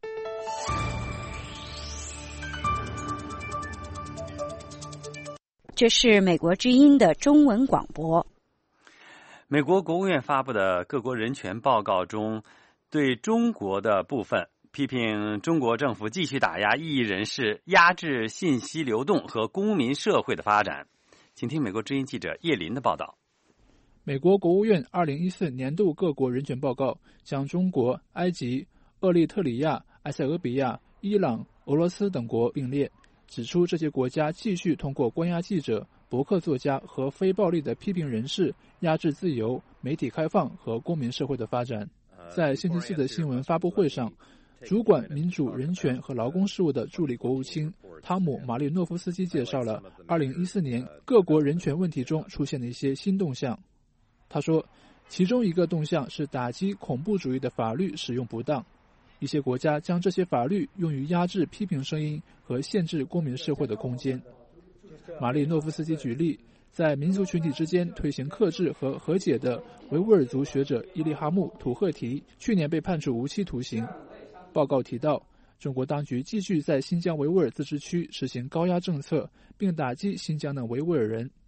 这是美国之音的中文广播。 美国国务院发布的各国人权报告中，对中国的部分批评中国政府继续打压异议人士，压制信息流动和公民社会的发展。请听美国之音记者叶林的报道。 美国国务院二零一四年度各国人权报告将中国、埃及、厄立特里亚、埃塞俄比亚、伊朗、俄罗斯等国并列，指出这些国家继续通过关押记者、博客作家和非暴力的批评人士，压制自由、媒体开放和公民社会的发展。在星期四的新闻发布会上，主管民主、人权和劳工事务的助理国务卿汤姆·马利诺夫斯基介绍了二零一四年各国人权问题中出现的一些新动向。他说，其中一个动向是打击恐怖主义的法律使用不当，一些国家将这些法律用于压制批评声音和限制公民社会的空间。马利诺夫斯基举例，在民族群体之间推行克制和和解的维吾尔族学者伊利哈木·土赫提去年被判处无期徒刑。报告提到，中国当局继续在新疆维吾尔自治区实行高压政策，并打击新疆的维吾尔人。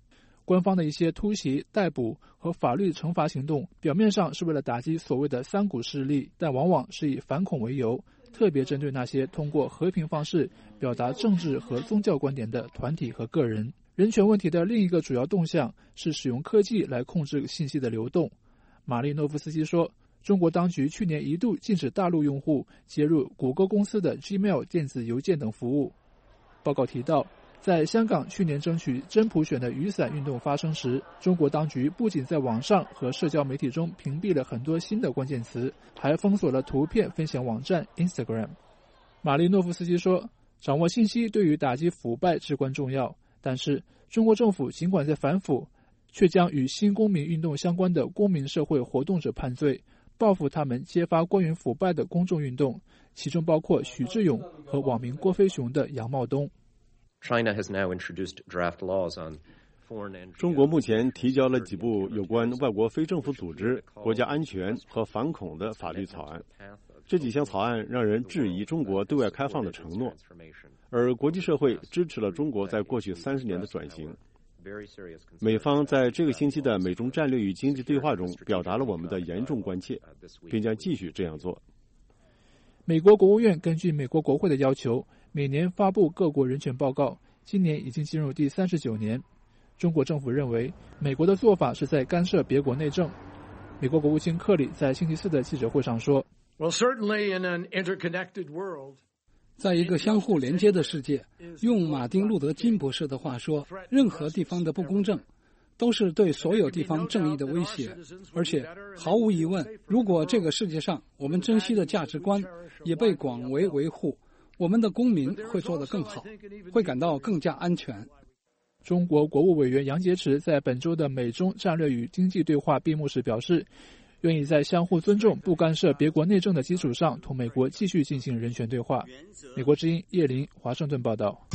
官方的一些突袭、逮捕和法律惩罚行动，表面上是为了打击所谓的三股势力，但往往是以反恐为由，特别针对那些通过和平方式表达政治和宗教观点的团体和个人。人权问题的另一个主要动向是使用科技来控制信息的流动。马利诺夫斯基说，中国当局去年一度禁止大陆用户接入谷歌公司的 Gmail 电子邮件等服务。报告提到，在香港去年争取真普选的雨伞运动发生时，中国当局不仅在网上和社交媒体中屏蔽了很多新的关键词，还封锁了图片分享网站 Instagram。 马利诺夫斯基说，掌握信息对于打击腐败至关重要，但是中国政府尽管在反腐，却将与新公民运动相关的公民社会活动者判罪，报复他们揭发关于腐败的公众运动，其中包括许志勇和网民郭飞雄的杨茂东。 China has now introduced draft laws on 中国目前提交了几部有关外国非政府组织、国家安全和反恐的法律草案。这几项草案让人质疑中国对外开放的承诺，而国际社会支持了中国在过去三十年的转型。美方在这个星期的美中战略与经济对话中表达了我们的严重关切，并将继续这样做。 美国国务院根据美国国会的要求，每年发布各国人权报告，今年已经进入第三十九年。中国政府认为美国的做法是在干涉别国内政。美国国务卿克里在星期四的记者会上说， Well, certainly in an interconnected world, 在一个相互连接的世界，用马丁·路德·金博士的话说，任何地方的不公正都是对所有地方正义的威胁。而且毫无疑问，如果这个世界上我们珍惜的价值观也被广为维护，我们的公民会做得更好，会感到更加安全。 中国国务委员杨洁篪在本周的美中战略与经济对话闭幕时表示，愿意在相互尊重、不干涉别国内政的基础上，同美国继续进行人权对话。美国之音叶林华盛顿报道。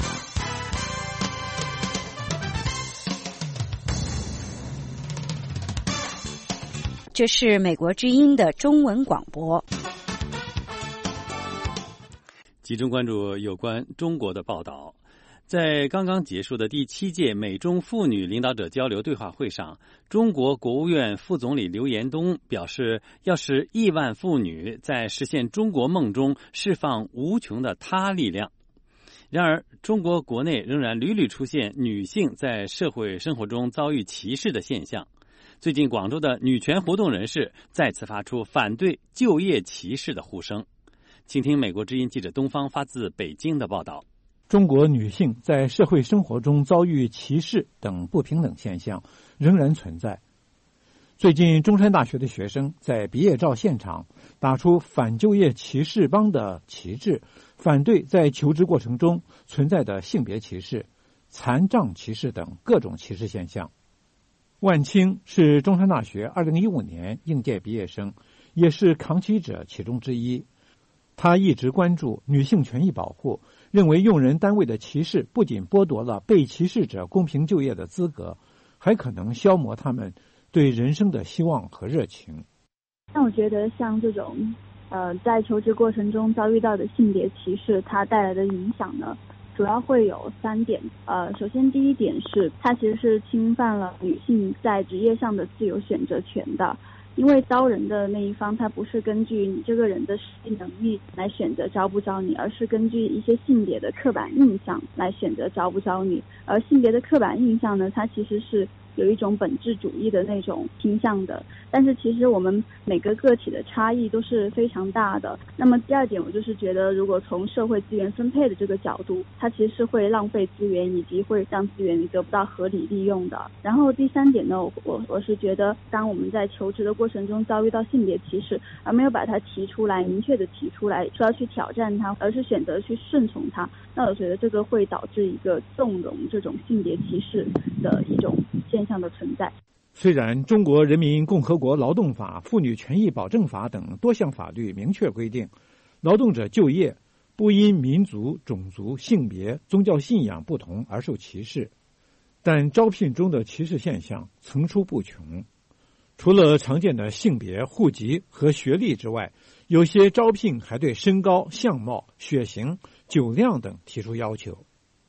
这是美国之音的中文广播。 集中关注有关中国的报道。在刚刚结束的第七届美中妇女领导者交流对话会上，中国国务院副总理刘延东表示，要使亿万妇女在实现中国梦中释放无穷的他力量。然而，中国国内仍然屡屡出现女性在社会生活中遭遇歧视的现象。最近，广州的女权活动人士再次发出反对就业歧视的呼声。请听美国之音记者东方发自北京的报道。 中国女性在社会生活中遭遇歧视等不平等现象仍然存在。最近，中山大学的学生在毕业照现场打出反就业歧视帮的旗帜，反对在求职过程中存在的性别歧视、残障歧视等各种歧视现象。万青是中山大学二零一五年应届毕业生，也是扛旗者其中之一。他一直关注女性权益保护，认为用人单位的歧视不仅剥夺了被歧视者公平就业的资格，还可能消磨他们对人生的希望和热情。 那我觉得像这种呃，在求职过程中遭遇到的性别歧视，它带来的影响呢，主要会有三点。呃，首先第一点是，它其实是侵犯了女性在职业上的自由选择权的。因为招人的那一方，他不是根据你这个人的实际能力来选择招不招你，而是根据一些性别的刻板印象来选择招不招你。而性别的刻板印象呢，它其实是有一种本质主义的那种倾向的，但是其实我们每个个体的差异都是非常大的。那么第二点，我就是觉得如果从社会资源分配的这个角度，它其实是会浪费资源，以及会让资源得不到合理利用的。然后第三点呢，我我我是觉得当我们在求职的过程中遭遇到性别歧视，而没有把它提出来，明确的提出来说要去挑战它，而是选择去顺从它，那我觉得这个会导致一个纵容这种性别歧视的一种现象的存在。 虽然中国人民共和国劳动法、妇女权益保证法等多项法律明确规定，劳动者就业不因民族、种族、性别、宗教信仰不同而受歧视，但招聘中的歧视现象层出不穷。除了常见的性别、户籍和学历之外，有些招聘还对身高、相貌、血型、酒量等提出要求。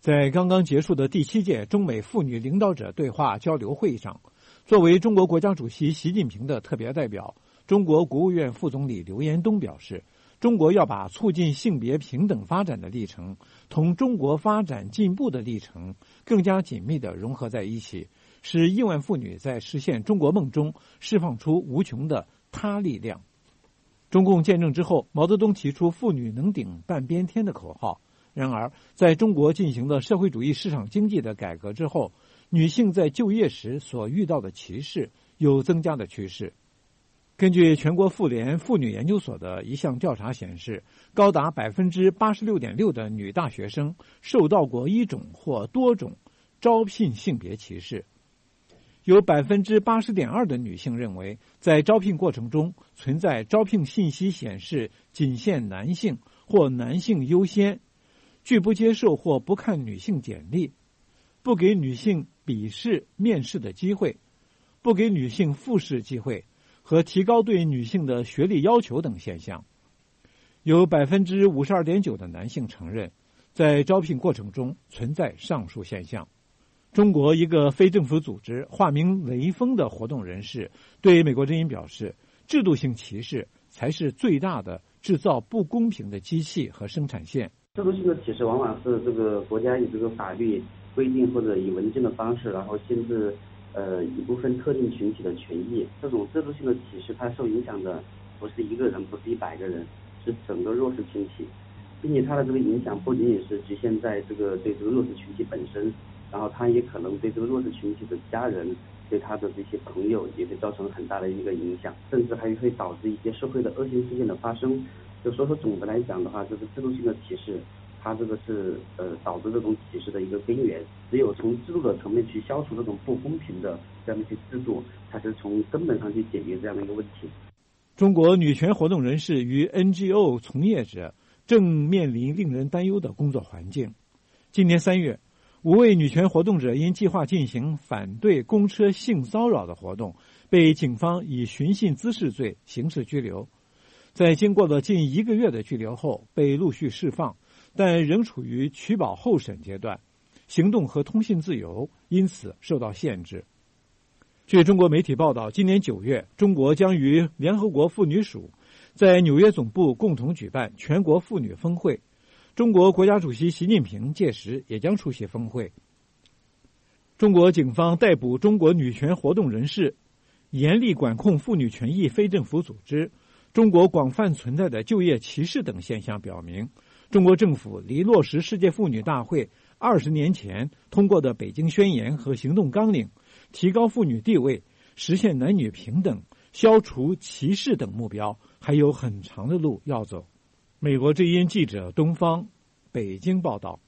在刚刚结束的第七届中美妇女领导者对话交流会议上，作为中国国家主席习近平的特别代表，中国国务院副总理刘延东表示，中国要把促进性别平等发展的历程同中国发展进步的历程更加紧密地融合在一起，使亿万妇女在实现中国梦中释放出无穷的他力量。中共建政之后，毛泽东提出妇女能顶半边天的口号。然而，在中国进行了社会主义市场经济的改革之后，女性在就业时所遇到的歧视有增加的趋势。根据全国妇联妇女研究所的一项调查显示，高达百分之八十六点六的女大学生受到过一种或多种招聘性别歧视。有百分之八十点二的女性认为，在招聘过程中存在招聘信息显示仅限男性或男性优先，拒不接受或不看女性简历，不给女性笔试、面试的机会，不给女性复试机会，和提高对女性的学历要求等现象。有百分之五十二点九的男性承认，在招聘过程中存在上述现象。中国一个非政府组织化名雷锋的活动人士对美国之音表示，制度性歧视才是最大的制造不公平的机器和生产线。 制度性的歧视往往是这个国家以这个法律规定或者以文件的方式，然后限制呃一部分特定群体的权益。这种制度性的歧视，它受影响的不是一个人，不是一百个人，是整个弱势群体，并且它的这个影响不仅仅是局限在这个对这个弱势群体本身，然后它也可能对这个弱势群体的家人、对他的这些朋友也会造成很大的一个影响，甚至还会导致一些社会的恶性事件的发生。就所以说总的来讲的话，这个制度性的歧视，它这个是呃导致这种歧视的一个根源。只有从制度的层面去消除这种不公平的这样的一些制度，才是从根本上去解决这样的一个问题。 中国女权活动人士与 N G O 从业者正面临令人担忧的工作环境。今年三月，五位女权活动者因计划进行反对公车性骚扰的活动，被警方以寻衅滋事罪刑事拘留。在经过了近一个月的拘留后，被陆续释放，但仍处于取保候审阶段，行动和通信自由因此受到限制。据中国媒体报道，今年九月，中国将与联合国妇女署在纽约总部共同举办全国妇女峰会，中国国家主席习近平届时也将出席峰会。中国警方逮捕中国女权活动人士，严厉管控妇女权益非政府组织，中国广泛存在的就业歧视等现象表明，中国政府离落实世界妇女大会二十年前通过的北京宣言和行动纲领，提高妇女地位、实现男女平等、消除歧视等目标还有很长的路要走。美国之音记者东方，北京报道。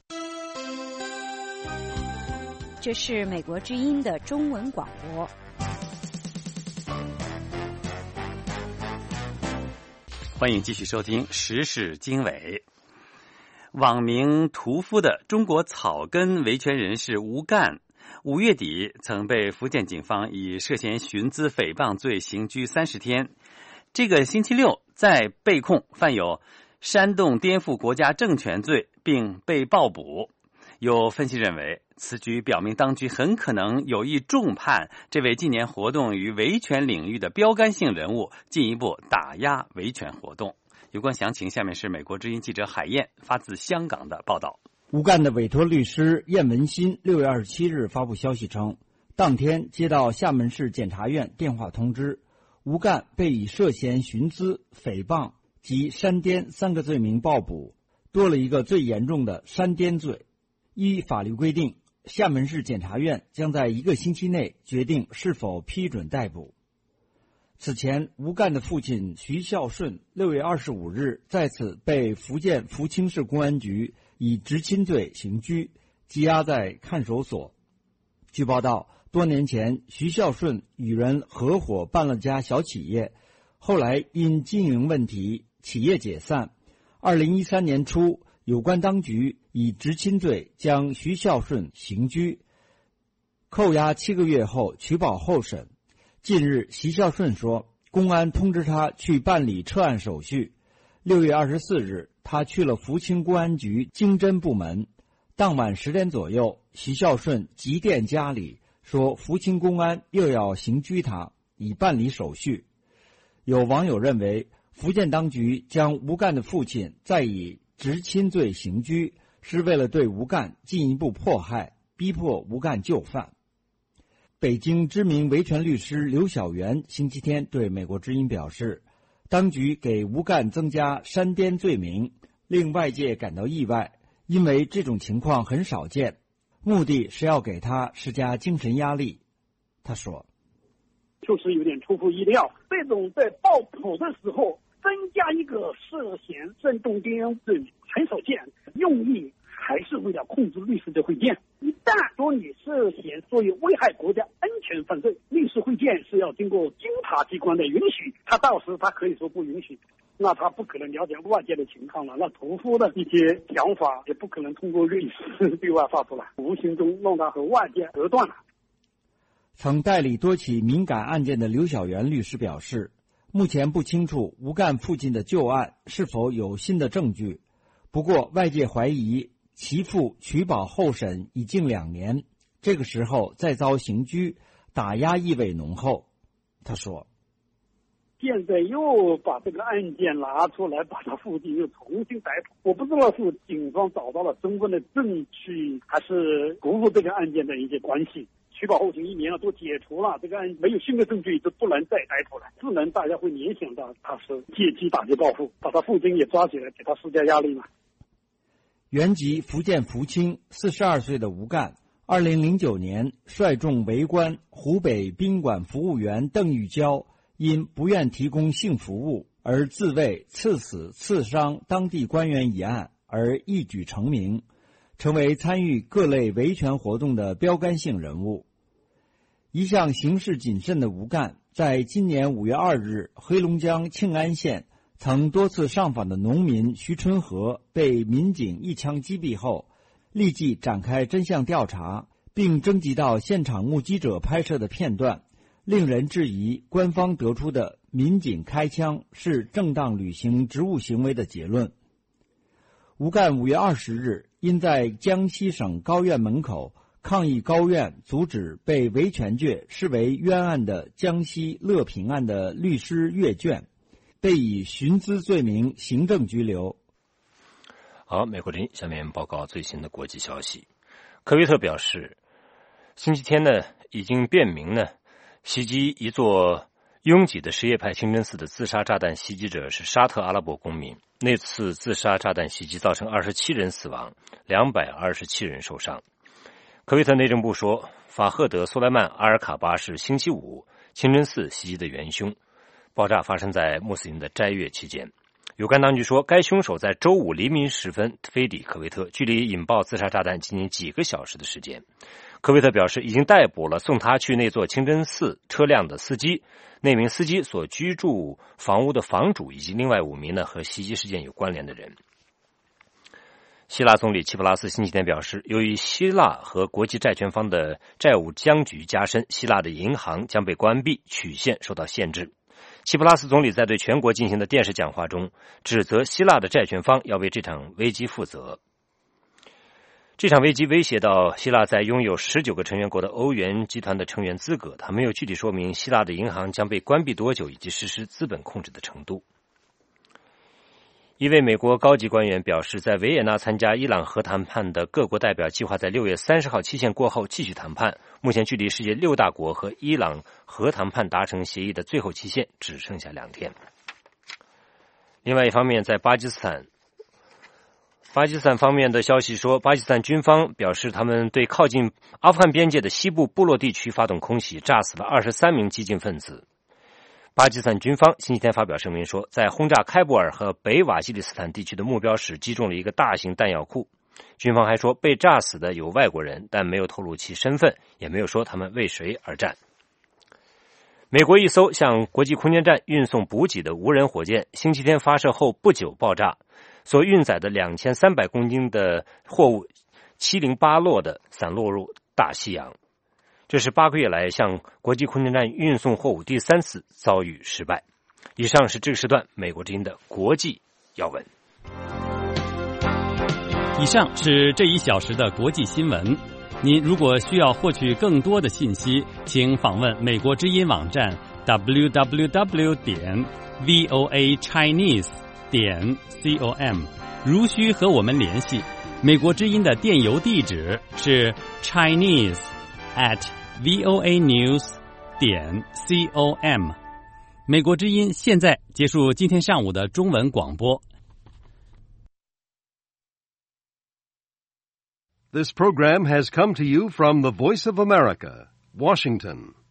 这是美国之音的中文广播。 欢迎继续收听时事经纬。网名屠夫的中国草根维权人士吴干，五月底曾被福建警方以涉嫌寻资诽谤罪刑拘三十天。这个星期六再被控犯有煽动颠覆国家政权罪，并被报捕。有分析认为，此举表明当局很可能有意重判这位近年活动于维权领域的标杆性人物，进一步打压维权活动。有关详情，下面是美国之音记者海燕发自香港的报道。 吴干的委托律师燕文新六月二十七日发布消息称，当天接到厦门市检察院电话通知，吴干被以涉嫌寻资、诽谤及煽颠三个罪名报捕，多了一个最严重的煽颠罪。依法律规定，厦门市检察院将在一个星期内决定是否批准逮捕。此前，吴干的父亲徐孝顺六月二十五日再次被福建福清市公安局以执勤罪刑拘，羁押在看守所。据报道，多年前徐孝顺与人合伙办了家小企业，后来因经营问题，企业解散。二零一三年初，有关当局以执勤罪将徐孝顺刑拘，扣押七个月后取保候审。近日，徐孝顺说，公安通知他去办理撤案手续。六月二十四日，他去了福清公安局经侦部门， 当晚十点左右，徐孝顺急电家里说，福清公安又要刑拘他，以办理手续。有网友认为，福建当局将吴干的父亲再以执亲罪刑拘，是为了对吴干进一步迫害，逼迫吴干就范。北京知名维权律师刘晓元星期天对美国之音表示，当局给吴干增加煽颠罪名，令外界感到意外，因为这种情况很少见，目的是要给他施加精神压力。他说， 就是有点出乎意料，这种在报普的时候增加一个涉嫌煽动颠覆罪名很少见，用意还是为了控制律师的会见。一旦说你涉嫌作为危害国家安全犯罪，律师会见是要经过监察机关的允许，他到时他可以说不允许，那他不可能了解外界的情况了，那屠夫的一些想法也不可能通过律师对外发出来，无形中让他和外界隔断了。 曾代理多起敏感案件的刘晓元律师表示，目前不清楚吴干父亲的旧案是否有新的证据，不过外界怀疑其父取保候审已近两年，这个时候再遭刑拘，打压意味浓厚。他说， 现在又把这个案件拿出来，把他父亲又重新逮捕，我不知道是警方找到了充分的证据，还是辜负这个案件的一些关系。取保候审一年了，都解除了，这个案没有新的证据就不能再逮捕了，自然大家会联想到他是借机打击报复，把他父亲也抓起来，给他施加压力嘛。 原籍福建福清四十二岁的吴干，二零零九年率众围观湖北宾馆服务员邓玉娇因不愿提供性服务而自卫刺死刺伤当地官员一案而一举成名，成为参与各类维权活动的标杆性人物。一向行事谨慎的吴干，在今年五月二日黑龙江庆安县曾多次上访的农民徐春和被民警一枪击毙后，立即展开真相调查，并征集到现场目击者拍摄的片段，令人质疑官方得出的民警开枪是正当履行职务行为的结论。吴干五月二十日因在江西省高院门口抗议高院阻止被维权界视为冤案的江西乐平案的律师阅卷，被以寻资罪名行政拘留。 好，美国之音下面报告最新的国际消息。科威特表示，星期天呢已经辨明呢，袭击一座拥挤的什叶派清真寺的自杀炸弹袭击者是沙特阿拉伯公民。那次自杀炸弹袭击造成二十七人死亡，两百二十七人受伤。科威特内政部说，法赫德·苏莱曼·阿尔卡巴是星期五清真寺袭击的元凶，爆炸发生在穆斯林的斋月期间。有关当局说，该凶手在周五黎明时分飞抵科威特，距离引爆自杀炸弹仅仅几个小时的时间。科威特表示，已经逮捕了送他去那座清真寺车辆的司机，那名司机所居住房屋的房主以及另外五名呢和袭击事件有关联的人。希腊总理齐普拉斯星期天表示，由于希腊和国际债权方的债务僵局加深，希腊的银行将被关闭，曲线受到限制。齐普拉斯总理在对全国进行的电视讲话中，指责希腊的债权方要为这场危机负责。这场危机威胁到希腊在拥有十九个成员国的欧元集团的成员资格，他没有具体说明希腊的银行将被关闭多久以及实施资本控制的程度。一位美国高级官员表示，在维也纳参加伊朗核谈判的各国代表计划在六月三十号期限过后继续谈判，目前距离世界六大国和伊朗核谈判达成协议的最后期限只剩下两天。另外一方面，在巴基斯坦巴基斯坦方面的消息说，巴基斯坦军方表示，他们对靠近阿富汗边界的西部部落地区发动空袭，炸死了二十三名激进分子。巴基斯坦军方星期天发表声明说，在轰炸开布尔和北瓦基里斯坦地区的目标时击中了一个大型弹药库。军方还说，被炸死的有外国人，但没有透露其身份，也没有说他们为谁而战。美国一艘向国际空间站运送补给的无人火箭星期天发射后不久爆炸，所运载的两千三百公斤的货物七零八落的散落入大西洋。这是八个月来向国际空间站运送货物第三次遭遇失败。以上是这个时段美国之音的国际要闻。 以上是这一小时的国际新闻。您如果需要获取更多的信息，请访问美国之音网站 double u double u double u 点 voa chinese 点 com。如需和我们联系，美国之音的电邮地址是 chinese at voa news 点 com。美国之音现在结束今天上午的中文广播。 This program has come to you from the Voice of America, Washington.